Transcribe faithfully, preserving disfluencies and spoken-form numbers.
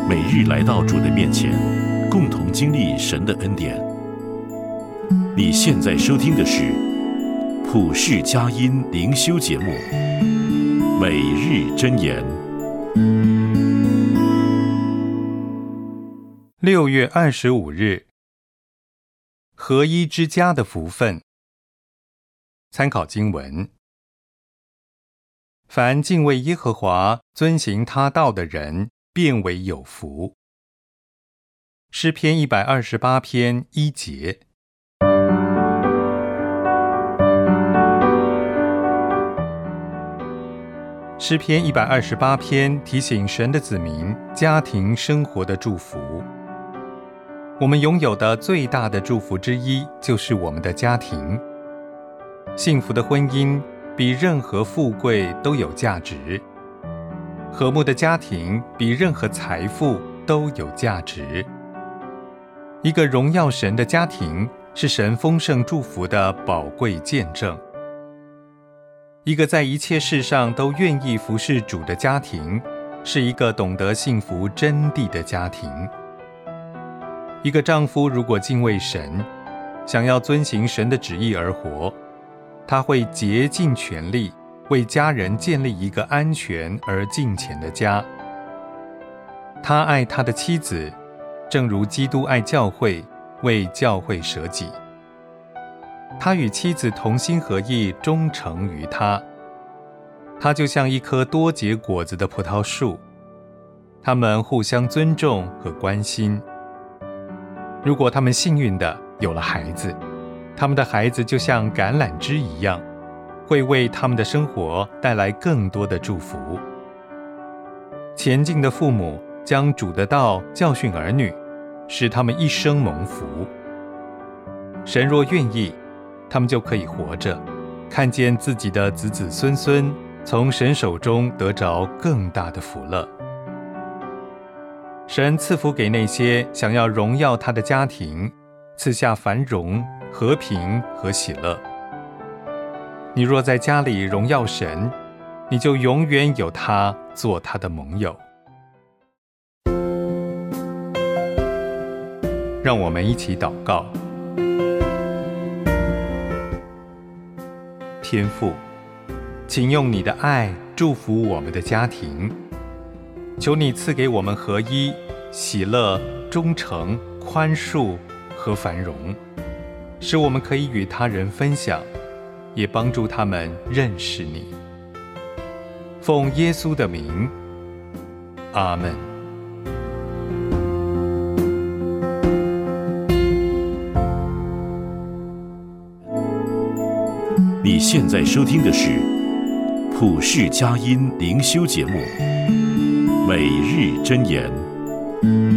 每日来到主的面前，共同经历神的恩典。你现在收听的是普世佳音灵修节目《每日箴言》。 六月二十五日，合一之家的福分。参考经文：凡敬畏耶和华、遵行他道的人，便为有福。诗篇一百二十八篇一节。诗篇一百二十八篇提醒神的子民家庭生活的祝福。我们拥有的最大的祝福之一，就是我们的家庭。幸福的婚姻比任何富贵都有价值，和睦的家庭比任何财富都有价值。一个荣耀神的家庭，是神丰盛祝福的宝贵见证。一个在一切事上都愿意服侍主的家庭，是一个懂得幸福真谛的家庭。一个丈夫如果敬畏神，想要遵行神的旨意而活，他会竭尽全力为家人建立一个安全而敬虔的家。他爱他的妻子，正如基督爱教会，为教会舍己。他与妻子同心合意，忠诚于他。他就像一棵多结果子的葡萄树，他们互相尊重和关心。如果他们幸运地有了孩子，他们的孩子就像橄榄枝一样，会为他们的生活带来更多的祝福。前进的父母将主的道教训儿女，使他们一生蒙福。神若愿意，他们就可以活着，看见自己的子子孙孙从神手中得着更大的福乐。神赐福给那些想要荣耀他的家庭，赐下繁荣、和平和喜乐。你若在家里荣耀神，你就永远有他做他的盟友。让我们一起祷告。天父，请用你的爱祝福我们的家庭，求你赐给我们合一、喜乐、忠诚、宽恕和繁荣，使我们可以与他人分享，也帮助他们认识你。奉耶稣的名，阿们。 你现在收听的是普世佳音灵修节目《每日箴言》。